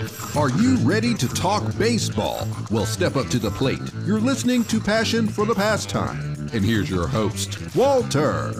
Are you ready to talk baseball? Well, step up to the plate. You're listening to Passion for the Pastime. And here's your host, Walter.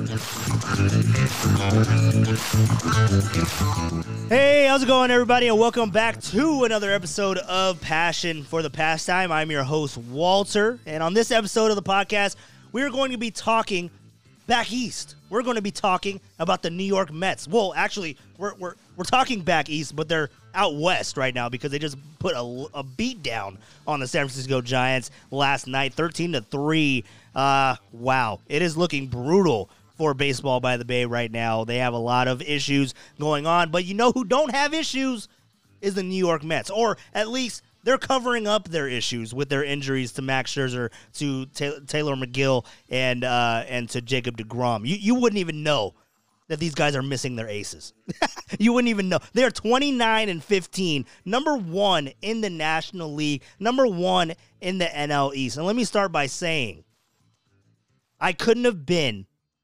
Hey, how's it going, everybody? And welcome back to another episode of Passion for the Pastime. I'm your host, Walter. And on this episode of the podcast, we're going to be talking back east. We're going to be talking about the New York Mets. Well, actually, we're talking back east, but they're out west right now because they just put a beat down on the San Francisco Giants last night, 13-3. Wow, it is looking brutal for baseball by the Bay right now. They have a lot of issues going on, but you know who don't have issues is the New York Mets, or at least they're covering up their issues with their injuries to Max Scherzer, to Taylor McGill, and to Jacob deGrom. You wouldn't even know that these guys are missing their aces. You wouldn't even know. They are 29-15, number one in the National League, number one in the NL East. And let me start by saying, I couldn't have been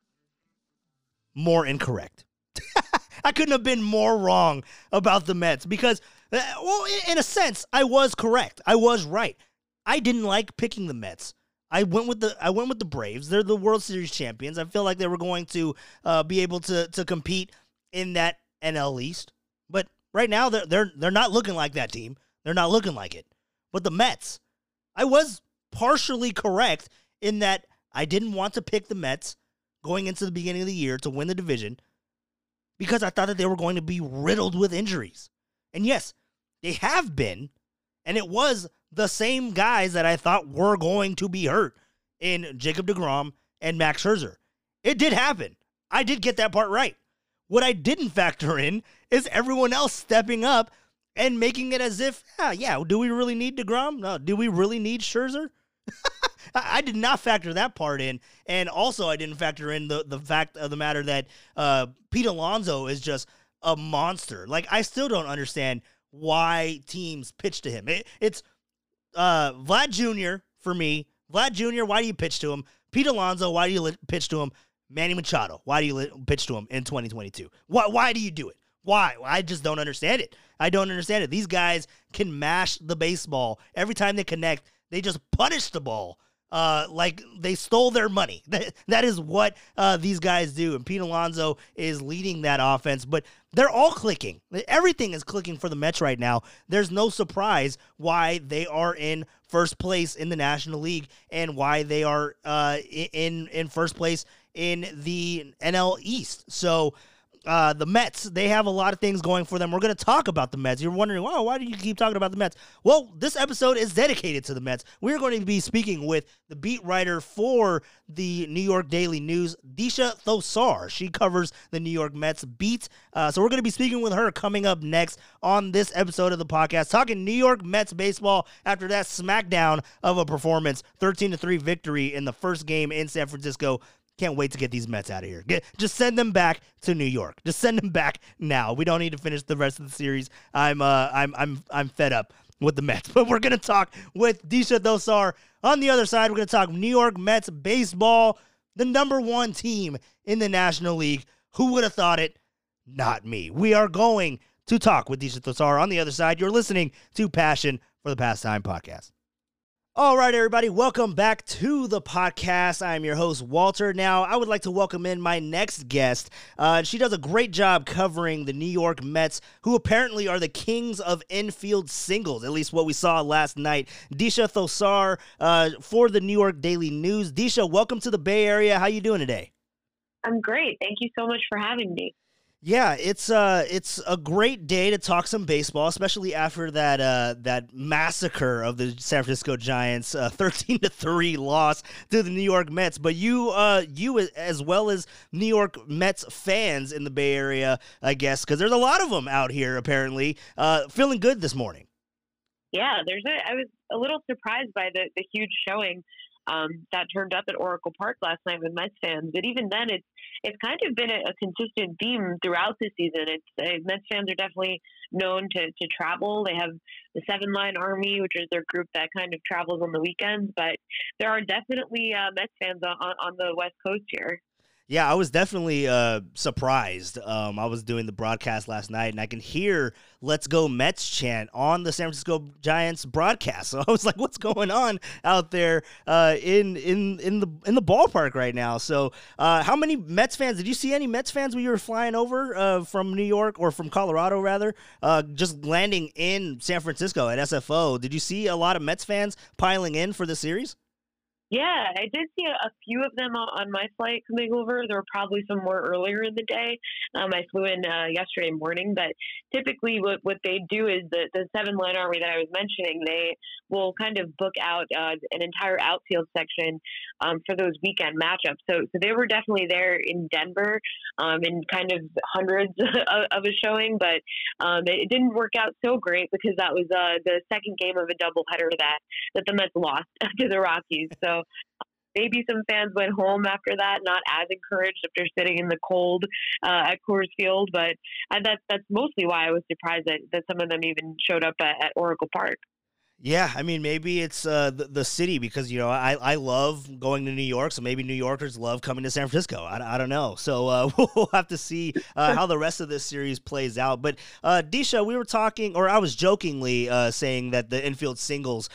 more incorrect. I couldn't have been more wrong about the Mets because, well, in a sense, I was correct. I was right. I didn't like picking the Mets. I went with the Braves. They're the World Series champions. I feel like they were going to be able to compete in that NL East. But right now they're not looking like that team. They're not looking like it. But the Mets, I was partially correct in that I didn't want to pick the Mets going into the beginning of the year to win the division because I thought that they were going to be riddled with injuries. And yes, they have been, and it was the same guys that I thought were going to be hurt in Jacob deGrom and Max Scherzer. It did happen. I did get that part right. What I didn't factor in is everyone else stepping up and making it as if, do we really need deGrom? No, do we really need Scherzer? I did not factor that part in, and also I didn't factor in the fact of the matter that Pete Alonso is just a monster. Like, I still don't understand why teams pitch to him. It's Vlad Jr. for me. Vlad Jr., why do you pitch to him? Pete Alonso, why do you pitch to him? Manny Machado, why do you pitch to him in 2022? Why do you do it? Why? I just don't understand it. I don't understand it. These guys can mash the baseball. Every time they connect, they just punish the ball. Like they stole their money. That is what these guys do. And Pete Alonso is leading that offense, but they're all clicking. Everything is clicking for the Mets right now. There's no surprise why they are in first place in the National League and why they are in first place in the NL East. So the Mets, they have a lot of things going for them. We're going to talk about the Mets. You're wondering, wow, why do you keep talking about the Mets? Well, this episode is dedicated to the Mets. We're going to be speaking with the beat writer for the New York Daily News, Disha Thosar. She covers the New York Mets beat. So we're going to be speaking with her coming up next on this episode of the podcast, talking New York Mets baseball after that smackdown of a performance, 13-3 victory in the first game in San Francisco. Can't wait to get these Mets out of here. Just send them back to New York. Just send them back now. We don't need to finish the rest of the series. I'm fed up with the Mets. But we're gonna talk with Disha Thosar. On the other side, we're gonna talk New York Mets baseball, the number one team in the National League. Who would have thought it? Not me. We are going to talk with Disha Thosar. On the other side, you're listening to Passion for the Pastime podcast. All right, everybody, welcome back to the podcast. I'm your host, Walter. Now, I would like to welcome in my next guest. She does a great job covering the New York Mets, who apparently are the kings of infield singles, at least what we saw last night. Disha Thosar for the New York Daily News. Disha, welcome to the Bay Area. How you doing today? I'm great. Thank you so much for having me. Yeah, it's a great day to talk some baseball, especially after that massacre of the San Francisco Giants, 13-3 loss to the New York Mets. But you as well as New York Mets fans in the Bay Area, I guess, because there's a lot of them out here apparently, feeling good this morning. Yeah, I was a little surprised by the huge showing that turned up at Oracle Park last night with Mets fans. But even then, it's kind of been a consistent theme throughout the season. Mets fans are definitely known to travel. They have the 7-Line Army, which is their group that kind of travels on the weekends. But there are definitely Mets fans on the West Coast here. Yeah, I was definitely surprised. I was doing the broadcast last night, and I can hear "Let's Go Mets" chant on the San Francisco Giants broadcast. So I was like, "What's going on out there in the ballpark right now?" So, how many Mets fans did you see? Any Mets fans when you were flying over from New York or from Colorado, rather, just landing in San Francisco at SFO? Did you see a lot of Mets fans piling in for the series? Yeah, I did see a few of them on my flight coming over. There were probably some more earlier in the day. I flew in yesterday morning, but typically what they do is the Seven Line Army that I was mentioning, they will kind of book out an entire outfield section for those weekend matchups. So they were definitely there in Denver in kind of hundreds of a showing, but it didn't work out so great because that was the second game of a doubleheader that the Mets lost to the Rockies. So maybe some fans went home after that, not as encouraged if they're sitting in the cold at Coors Field. But that's mostly why I was surprised that some of them even showed up at Oracle Park. Yeah, I mean, maybe it's the city because, I love going to New York, so maybe New Yorkers love coming to San Francisco. I don't know. So we'll have to see how the rest of this series plays out. But, Disha, we were talking, or I was jokingly saying that the infield singles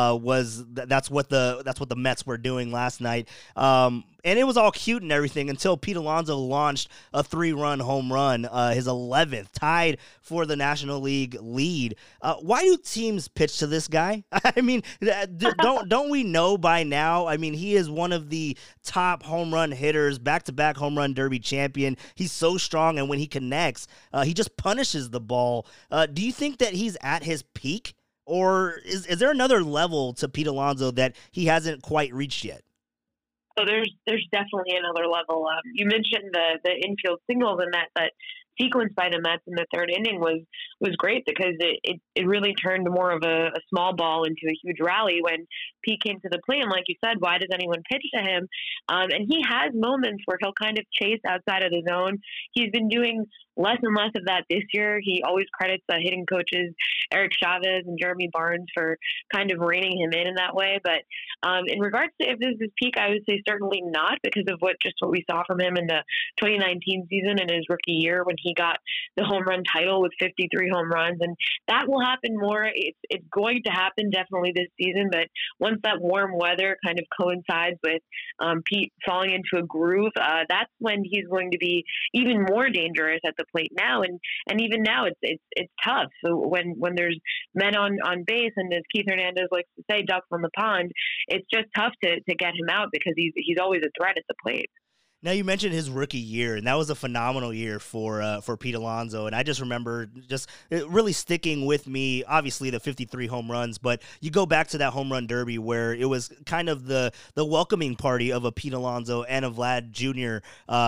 that's what the Mets were doing last night. And it was all cute and everything until Pete Alonso launched a 3-run home run, his 11th, tied for the National League lead. Why do teams pitch to this guy? I mean, don't we know by now? I mean, he is one of the top home run hitters, back-to-back home run derby champion. He's so strong, and when he connects, he just punishes the ball. Do you think that he's at his peak, or is there another level to Pete Alonso that he hasn't quite reached yet? So there's definitely another level. You mentioned the infield singles, and that sequence by the Mets in the third inning was great because it really turned more of a small ball into a huge rally when Pete came to the plate. And like you said, why does anyone pitch to him? And he has moments where he'll kind of chase outside of the zone. He's been doing less and less of that this year. He always credits the hitting coaches, Eric Chavez and Jeremy Barnes, for kind of reining him in that way. But in regards to if this is peak, I would say certainly not, because of what we saw from him in the 2019 season in his rookie year when he got the home run title with 53 home runs. And that will happen more. It's going to happen definitely this season, but once that warm weather kind of coincides with Pete falling into a groove, that's when he's going to be even more dangerous at the plate now. And even now it's tough. So when there's men on base, and as Keith Hernandez likes to say, ducks on the pond, it's just tough to get him out because he's always a threat at the plate. Now, you mentioned his rookie year, and that was a phenomenal year for Pete Alonso. And I just remember just really sticking with me, obviously, the 53 home runs. But you go back to that home run derby where it was kind of the welcoming party of a Pete Alonso and a Vlad Jr.,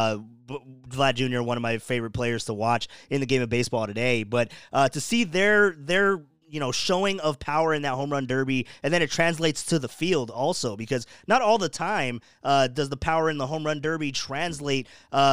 Vlad Jr., one of my favorite players to watch in the game of baseball today. But to see their showing of power in that home run derby, and then it translates to the field also, because not all the time does the power in the home run derby translate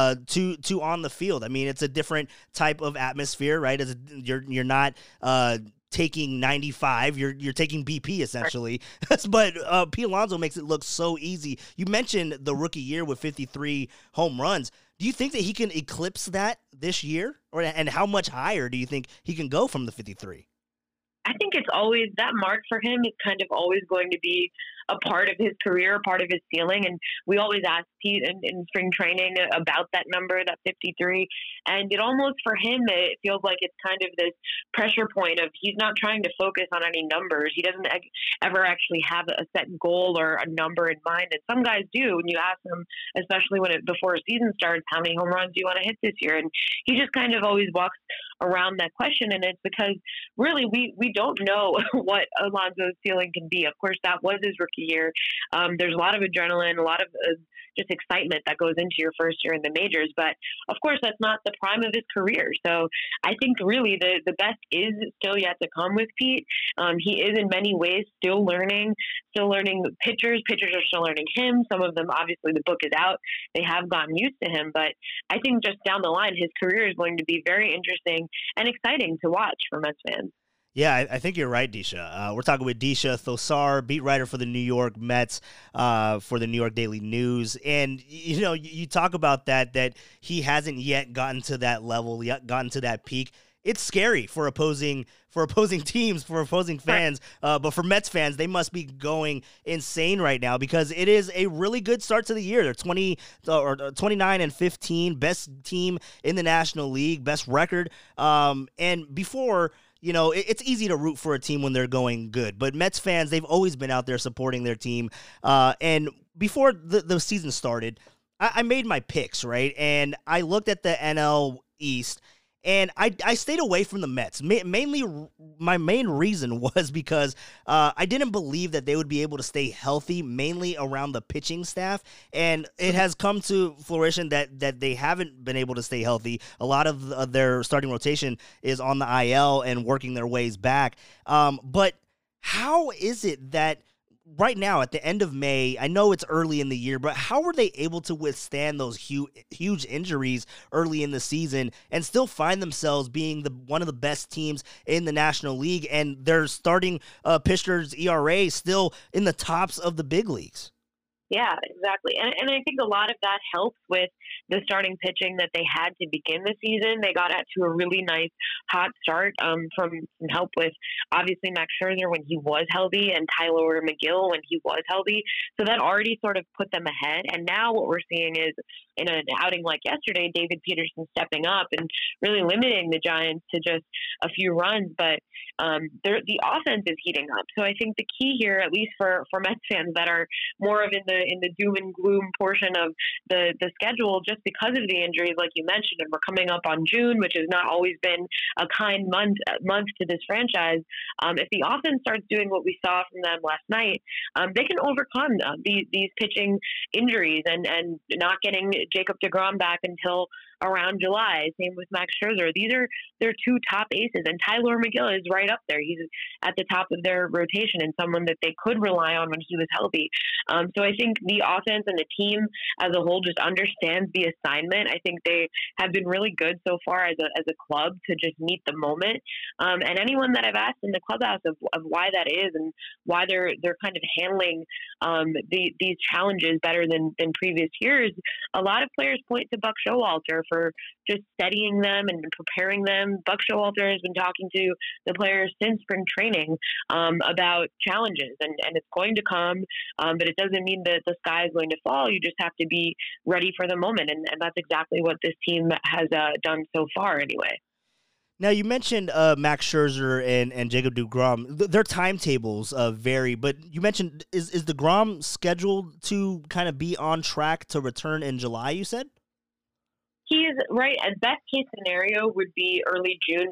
to on the field. I mean, it's a different type of atmosphere, right? You're not taking 95, you're taking BP essentially. But Pete Alonso makes it look so easy. You mentioned the rookie year with 53 home runs. Do you think that he can eclipse that this year, and how much higher do you think he can go from the 53? I think it's always that mark for him is kind of always going to be a part of his career, a part of his ceiling. And we always ask Pete in spring training about that number, that 53. And it almost, for him, it feels like it's kind of this pressure point of he's not trying to focus on any numbers. He doesn't ever actually have a set goal or a number in mind. And some guys do. When you ask them, especially before a season starts, how many home runs do you want to hit this year? And he just kind of always walks around that question. And it's because really we don't know what Alonso's ceiling can be. Of course, that was his rookie year. There's a lot of adrenaline, a lot of just excitement that goes into your first year in the majors. But of course, that's not the prime of his career. So I think really the best is still yet to come with Pete. He is in many ways still learning pitchers. Pitchers are still learning him. Some of them, obviously, the book is out. They have gotten used to him. But I think just down the line, his career is going to be very interesting and exciting to watch for Mets fans. Yeah, I think you're right, Disha. We're talking with Disha Thosar, beat writer for the New York Mets, for the New York Daily News. And, you talk about that he hasn't yet gotten to that level, yet gotten to that peak. It's scary for opposing teams, for opposing fans. But for Mets fans, they must be going insane right now because it is a really good start to the year. They're 29-15, best team in the National League, best record. And before, it's easy to root for a team when they're going good. But Mets fans, they've always been out there supporting their team. And before the season started, I made my picks, right? And I looked at the NL East, and I stayed away from the Mets. Mainly, my main reason was because I didn't believe that they would be able to stay healthy, mainly around the pitching staff. And it has come to fruition that they haven't been able to stay healthy. A lot of their starting rotation is on the IL and working their ways back. But how is it that right now, at the end of May, I know it's early in the year, but how were they able to withstand those huge injuries early in the season and still find themselves being one of the best teams in the National League, and their starting pitchers' ERA still in the tops of the big leagues? Yeah, exactly. And I think a lot of that helps with the starting pitching that they had to begin the season. They got out to a really nice hot start from some help with, obviously, Max Scherzer when he was healthy and Tylor Megill when he was healthy. So that already sort of put them ahead. And now what we're seeing is, in an outing like yesterday, David Peterson stepping up and really limiting the Giants to just a few runs. But the offense is heating up. So I think the key here, at least for Mets fans that are more of in the doom and gloom portion of the schedule, just because of the injuries, like you mentioned, and we're coming up on June, which has not always been a kind month to this franchise. If the offense starts doing what we saw from them last night, they can overcome these pitching injuries and not getting Jacob deGrom back until around July. Same with Max Scherzer. These are their two top aces, and Tylor Megill is right up there. He's at the top of their rotation and someone that they could rely on when he was healthy. So I think the offense and the team as a whole just understands the assignment. I think they have been really good so far as a club to just meet the moment. And anyone that I've asked in the clubhouse of why that is and why they're kind of handling these challenges better than previous years, a lot of players point to Buck Showalter for just studying them and preparing them. Buck Showalter has been talking to the players since spring training about challenges, and it's going to come, but it doesn't mean that the sky is going to fall. You just have to be ready for the moment, and that's exactly what this team has done so far anyway. Now, you mentioned Max Scherzer and Jacob deGrom. Their timetables vary, but you mentioned, is deGrom scheduled to kind of be on track to return in July, you said? He's right. A best case scenario would be early June,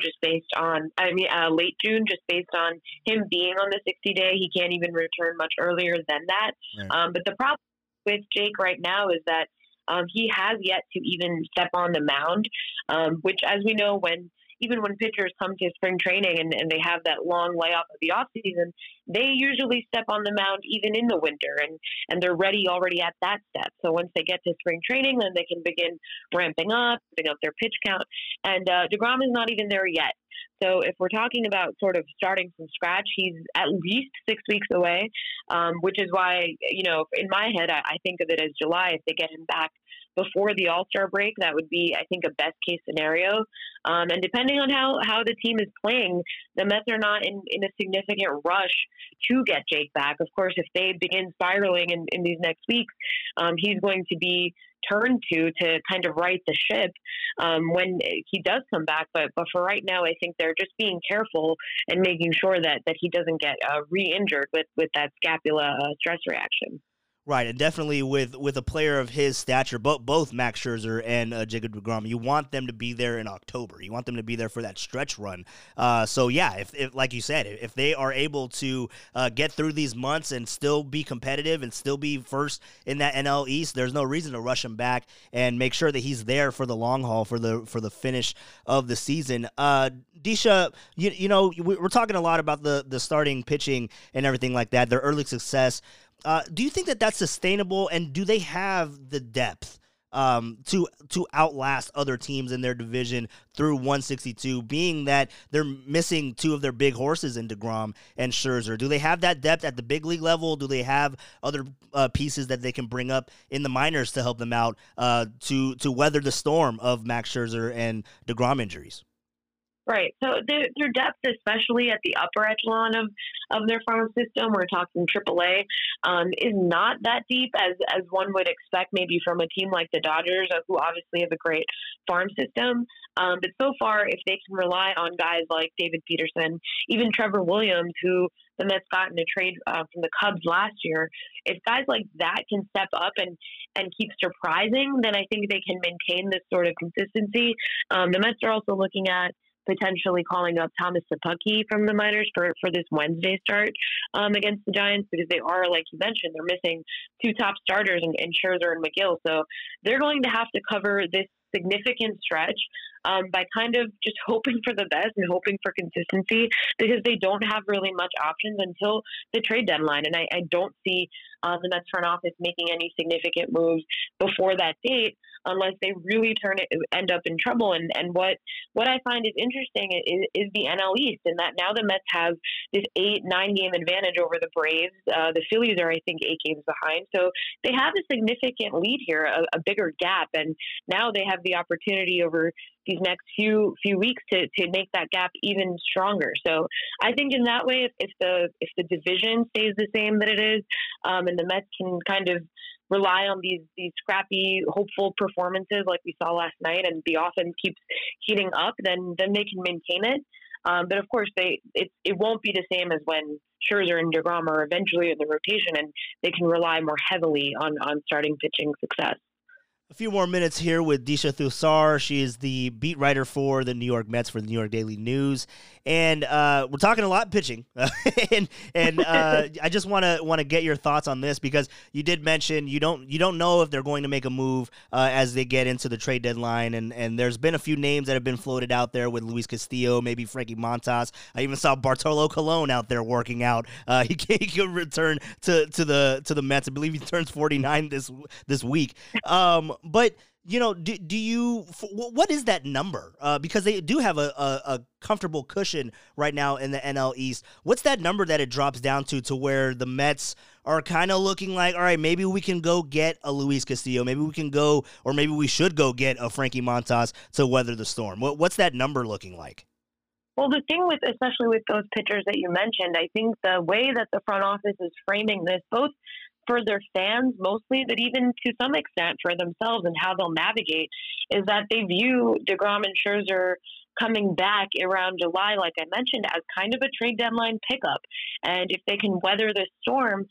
late June, just based on him being on the 60-day. He can't even return much earlier than that. Right. But the problem with Jake right now is that he has yet to even step on the mound, which, as we know, even when pitchers come to spring training and they have that long layoff of the offseason, they usually step on the mound even in the winter, and they're ready already at that step. So once they get to spring training, then they can begin ramping up their pitch count. And deGrom is not even there yet. So if we're talking about sort of starting from scratch, he's at least 6 weeks away, which is why, in my head, I think of it as July. If they get him back before the All-Star break, that would be, I think, a best-case scenario. And depending on how the team is playing, the Mets are not in a significant rush to get Jake back. Of course, if they begin spiraling in these next weeks, he's going to be turned to kind of right the ship when he does come back. But for right now, I think they're just being careful and making sure that he doesn't get re-injured with that scapula stress reaction. Right, and definitely with a player of his stature, both Max Scherzer and Jacob deGrom, you want them to be there in October. You want them to be there for that stretch run. So yeah, if like you said, if they are able to get through these months and still be competitive and still be first in that NL East, there's no reason to rush him back and make sure that he's there for the long haul, for the finish of the season. Disha, we're talking a lot about the starting pitching and everything like that, their early success. Do you think that that's sustainable, and do they have the depth to outlast other teams in their division through 162, being that they're missing two of their big horses in DeGrom and Scherzer? Do they have that depth at the big league level? Do they have other pieces that they can bring up in the minors to help them out to weather the storm of Max Scherzer and DeGrom injuries? Right. So their depth, especially at the upper echelon of their farm system, we're talking AAA, is not that deep as one would expect maybe from a team like the Dodgers, who obviously have a great farm system. But so far, if they can rely on guys like David Peterson, even Trevor Williams, who the Mets got in a trade from the Cubs last year, if guys like that can step up and keep surprising, then I think they can maintain this sort of consistency. The Mets are also looking at potentially calling up Thomas Szapucki from the minors for this Wednesday start against the Giants, because they are, like you mentioned, they're missing two top starters in Scherzer and McGill. So they're going to have to cover this significant stretch by kind of just hoping for the best and hoping for consistency, because they don't have really much options until the trade deadline. And I don't see the Mets front office making any significant moves before that date, unless they really end up in trouble. And what I find is interesting is the NL East, and that now the Mets have this 8-9 game advantage over the Braves. The Phillies are, I think, 8 games behind. So they have a significant lead here, a bigger gap. And now they have the opportunity over these next few weeks to make that gap even stronger. So I think in that way, if the division stays the same that it is, and the Mets can kind of rely on these scrappy, hopeful performances like we saw last night, and the offense keeps heating up, then they can maintain it. But of course, it won't be the same as when Scherzer and DeGrom are eventually in the rotation, and they can rely more heavily on starting pitching success. A few more minutes here with Disha Thusar. She is the beat writer for the New York Mets for the New York Daily News, and we're talking a lot pitching. and I just want to get your thoughts on this, because you did mention you don't know if they're going to make a move as they get into the trade deadline, and there's been a few names that have been floated out there with Luis Castillo, maybe Frankie Montas. I even saw Bartolo Colon out there working out. He could return to the Mets. I believe he turns 49 this week. But, do you, what is that number? Because they do have a comfortable cushion right now in the NL East. What's that number that it drops down to where the Mets are kind of looking like, all right, maybe we can go get a Luis Castillo. Maybe we can go, or maybe we should go get a Frankie Montas to weather the storm. What's that number looking like? Well, the thing especially with those pitchers that you mentioned, I think the way that the front office is framing this, both for their fans mostly, but even to some extent for themselves and how they'll navigate, is that they view DeGrom and Scherzer coming back around July, like I mentioned, as kind of a trade deadline pickup. And if they can weather this storm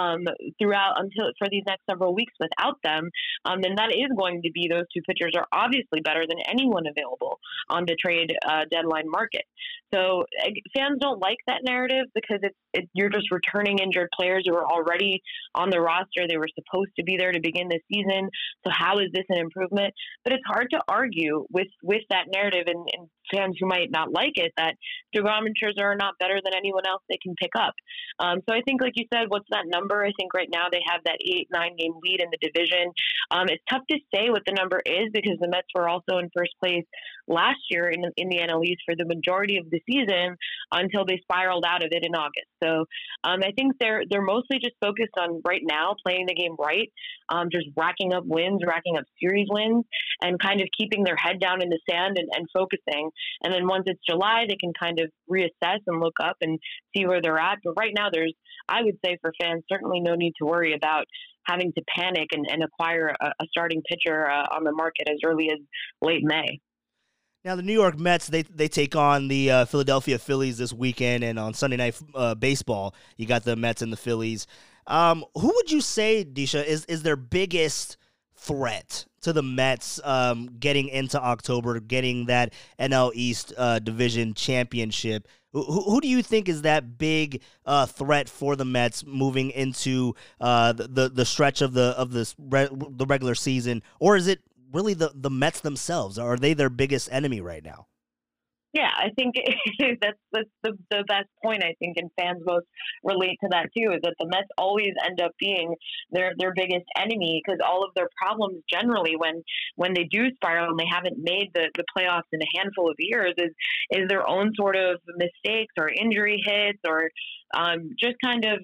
for these next several weeks without them, then that is going to be, those two pitchers are obviously better than anyone available on the trade deadline market. So fans don't like that narrative, because you're just returning injured players who are already on the roster. They were supposed to be there to begin the season. So how is this an improvement? But it's hard to argue with that narrative, and fans who might not like it, that DeGrom and Scherzer are not better than anyone else they can pick up. So I think, like you said, what's that number? I think right now they have that 8-9 game lead in the division. It's tough to say what the number is, because the Mets were also in first place last year in the NL East for the majority of the season, until they spiraled out of it in August. So I think they're mostly just focused on right now playing the game right, just racking up wins, racking up series wins, and kind of keeping their head down in the sand and focusing. And then once it's July, they can kind of reassess and look up and see where they're at. But right now, there's, I would say for fans, certainly no need to worry about having to panic and acquire a starting pitcher on the market as early as late May. Now, the New York Mets, they take on the Philadelphia Phillies this weekend, and on Sunday Night Baseball, you got the Mets and the Phillies. Who would you say, Disha, is their biggest threat to the Mets getting into October, getting that NL East division championship? Who do you think is that big threat for the Mets moving into the stretch of the regular season, or is it really the Mets themselves? Are they their biggest enemy right now? Yeah, I think that's the best point. I think, and fans most relate to that too, is that the Mets always end up being their biggest enemy, because all of their problems generally when they do spiral and they haven't made the playoffs in a handful of years is their own sort of mistakes or injury hits or just kind of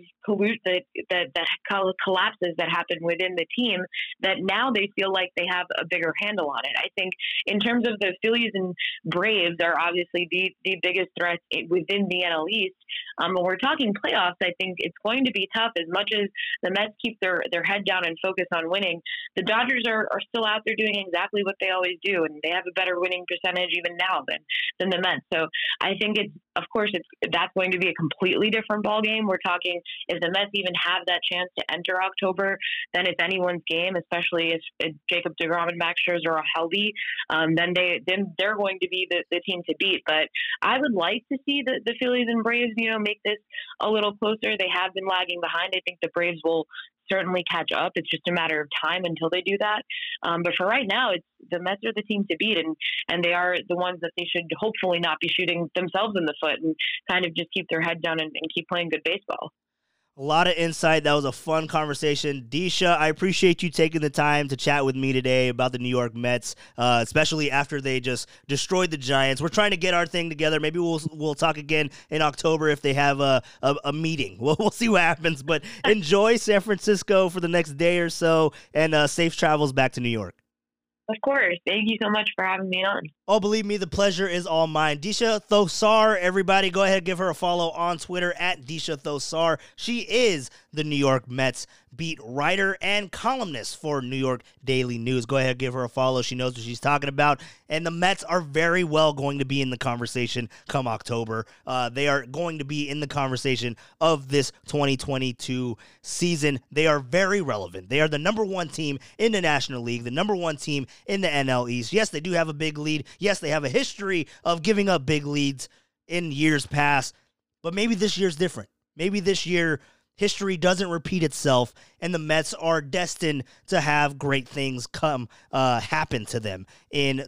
collapses that happen within the team, that now they feel like they have a bigger handle on it. I think in terms of the Phillies and Braves are obviously the biggest threats within the NL East. When we're talking playoffs, I think it's going to be tough. As much as the Mets keep their head down and focus on winning, the Dodgers are still out there doing exactly what they always do, and they have a better winning percentage even now than the Mets. So I think that's going to be a completely different ball game. We're talking, if the Mets even have that chance to enter October, then it's anyone's game, especially if Jacob deGrom and Max Scherzer are healthy. Then they're going to be the team to beat. But I would like to see the Phillies and Braves, make this a little closer. They have been lagging behind. I think the Braves will certainly catch up. It's just a matter of time until they do that. But for right now, the Mets are the team to beat, and they are the ones that they should hopefully not be shooting themselves in the foot and kind of just keep their head down and keep playing good baseball. A lot of insight. That was a fun conversation. Disha, I appreciate you taking the time to chat with me today about the New York Mets, especially after they just destroyed the Giants. We're trying to get our thing together. Maybe we'll talk again in October if they have a meeting. We'll see what happens. But enjoy San Francisco for the next day or so, and safe travels back to New York. Of course. Thank you so much for having me on. Oh, believe me, the pleasure is all mine. Disha Thosar, everybody, go ahead and give her a follow on Twitter at Disha Thosar. She is the New York Mets beat writer and columnist for New York Daily News. Go ahead and give her a follow. She knows what she's talking about. And the Mets are very well going to be in the conversation come October. They are going to be in the conversation of this 2022 season. They are very relevant. They are the number one team in the National League, the number one team in the NL East. Yes, they do have a big lead. Yes, they have a history of giving up big leads in years past, but maybe this year's different. Maybe this year history doesn't repeat itself, and the Mets are destined to have great things happen to them in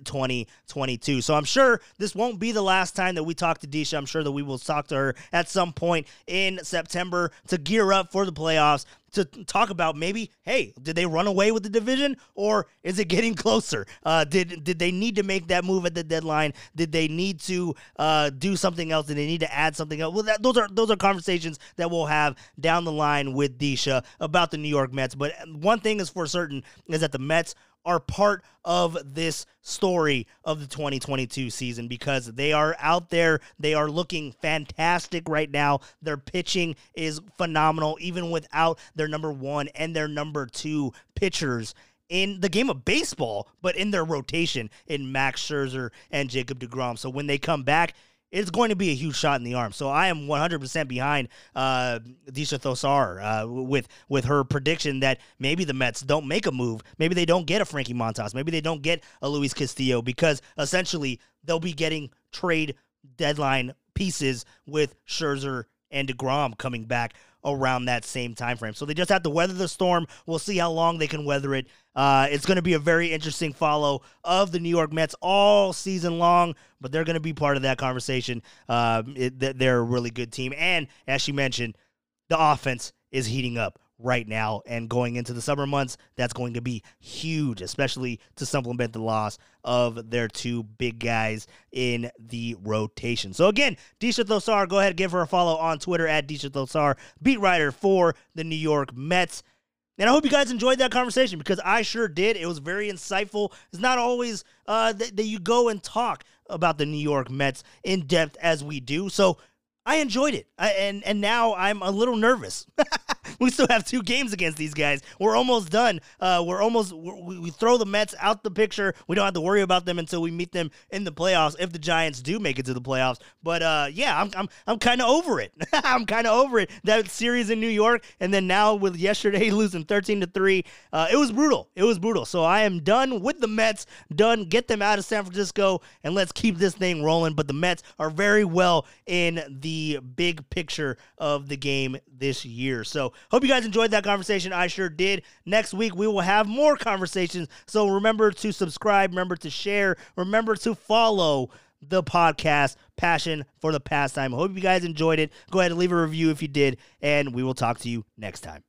2022. So I'm sure this won't be the last time that we talk to Disha. I'm sure that we will talk to her at some point in September to gear up for the playoffs, to talk about maybe, hey, did they run away with the division, or is it getting closer? Did they need to make that move at the deadline? Did they need to do something else? Did they need to add something else? Well, those are conversations that we'll have down the line with Disha about the New York Mets. But one thing is for certain is that the Mets are part of this story of the 2022 season, because they are out there. They are looking fantastic right now. Their pitching is phenomenal, even without their number one and their number two pitchers in the game of baseball, but in their rotation in Max Scherzer and Jacob deGrom. So when they come back, it's going to be a huge shot in the arm. So I am 100% behind Disha Thosar with her prediction that maybe the Mets don't make a move. Maybe they don't get a Frankie Montas. Maybe they don't get a Luis Castillo, because essentially they'll be getting trade deadline pieces with Scherzer and deGrom coming back around that same time frame. So they just have to weather the storm. We'll see how long they can weather it. It's going to be a very interesting follow of the New York Mets all season long, but they're going to be part of that conversation. They're a really good team. And as she mentioned, the offense is heating up right now, and going into the summer months, that's going to be huge, especially to supplement the loss of their two big guys in the rotation. So again, Disha Thosar, go ahead and give her a follow on Twitter at Disha Thosar, beat writer for the New York Mets. And I hope you guys enjoyed that conversation, because I sure did. It was very insightful. It's not always that you go and talk about the New York Mets in depth as we do. So I enjoyed it. And now I'm a little nervous. We still have 2 games against these guys. We're almost done. We throw the Mets out the picture. We don't have to worry about them until we meet them in the playoffs, if the Giants do make it to the playoffs. But yeah, I'm kind of over it. I'm kind of over it. That series in New York, and then now with yesterday losing 13-3, it was brutal. It was brutal. So I am done with the Mets. Done. Get them out of San Francisco, and let's keep this thing rolling. But the Mets are very well in the big picture of the game this year. So hope you guys enjoyed that conversation. I sure did. Next week, we will have more conversations. So remember to subscribe. Remember to share. Remember to follow the podcast, Passion for the Pastime. I hope you guys enjoyed it. Go ahead and leave a review if you did, and we will talk to you next time.